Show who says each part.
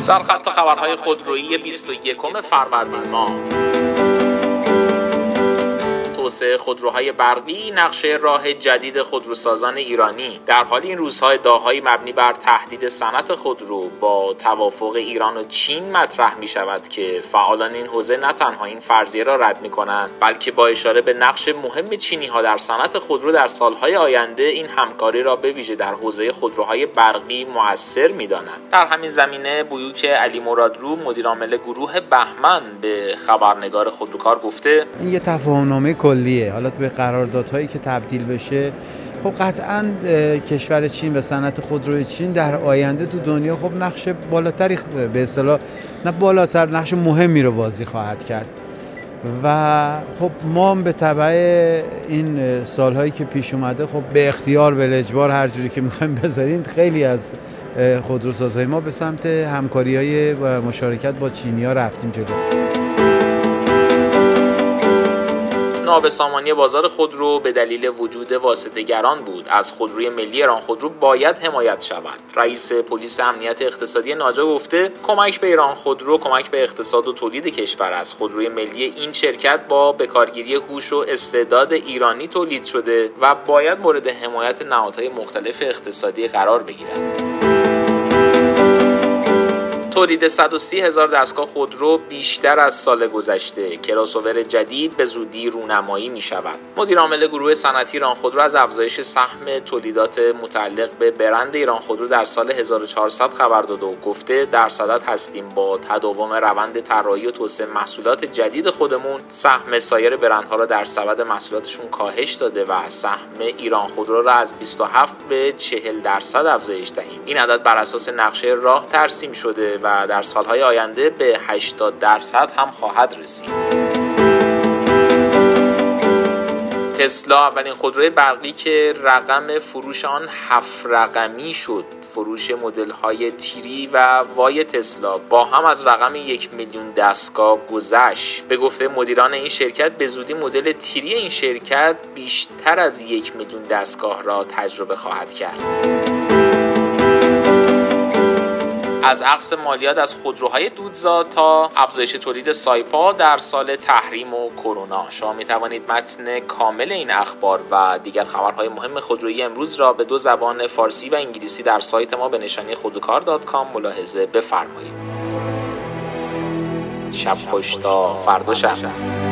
Speaker 1: سرخط خبرهای خودرویی 21 فروردین ماه. توسعه خودروهای برقی نقشه راه جدید خودروسازان ایرانی. در حال این روزها ادعاهایی مبنی بر تهدید صنعت خودرو با توافق ایران و چین مطرح می شود که فعالان این حوزه نه تنها این فرضیه را رد می کنند، بلکه با اشاره به نقش مهم چینی ها در صنعت خودرو در سالهای آینده این همکاری را به ویژه در حوزه خودروهای برقی مؤثر می دانند. در همین زمینه بیوک علی مرادرو مدیر عامل گروه بهمن به خبرنگار خودروکار گفته
Speaker 2: این یه تفاهمنامه کلیه. حالا به قراردادهایی که تبدیل بشه، خب قطعاً کشور چین و صنعت خودروی چین در آینده تو دنیا خب نقش بالاتری، به اصطلاح نه بالاتر، نقش مهمی رو بازی خواهد کرد و خب ما به تبع این سالهایی که پیش اومده خب به اختیار به اجبار هر جوری که می‌خوایم بذارین خیلی از خودروسازهای ما به سمت همکاری‌های و مشارکت با چینی‌ها رفتیم جلو.
Speaker 1: نابسامانی بازار خودرو به دلیل وجود واسطه‌گران بود. از خودروی ملی ایران خودرو باید حمایت شود. رئیس پلیس امنیت اقتصادی ناجا گفته کمک به ایران خودرو کمک به اقتصاد و تولید کشور است. خودروی ملی این شرکت با بکارگیری هوش و استعداد ایرانی تولید شده و باید مورد حمایت نهادهای مختلف اقتصادی قرار بگیرد. تولید 130,000 دستگاه خودرو بیشتر از سال گذشته. کراسوور جدید به زودی رونمایی می شود. مدیر عامل گروه صنعتی ایران خودرو از افزایش سهم تولیدات متعلق به برند ایران خودرو در سال 1400 خبر داد و گفته در صدد هستیم با تداوم روند طراحی و توسعه محصولات جدید خودمون سهم سایر برندها را در سبد محصولاتشون کاهش داده و سهم ایران خودرو را از 27 به 40% افزایش دهیم. این عدد بر اساس نقشه راه ترسیم شده و در سالهای آینده به 80% هم خواهد رسید. تسلا اولین خودروی برقی که رقم فروش آن 7 رقمی شد. فروش مدل‌های تیری و وای تسلا با هم از رقم 1 میلیون دستگاه گذشت. به گفته مدیران این شرکت به زودی مدل تیری این شرکت بیشتر از 1 میلیون دستگاه را تجربه خواهد کرد. از اخذ مالیات از خودروهای دودزا تا افزایش تولید سایپا در سال تحریم و کرونا. شما می توانید متن کامل این اخبار و دیگر خبرهای مهم خودرویی امروز را به 2 زبان فارسی و انگلیسی در سایت ما به نشانی خودروکار.com ملاحظه بفرمایید. شب خوش تا فردا شب.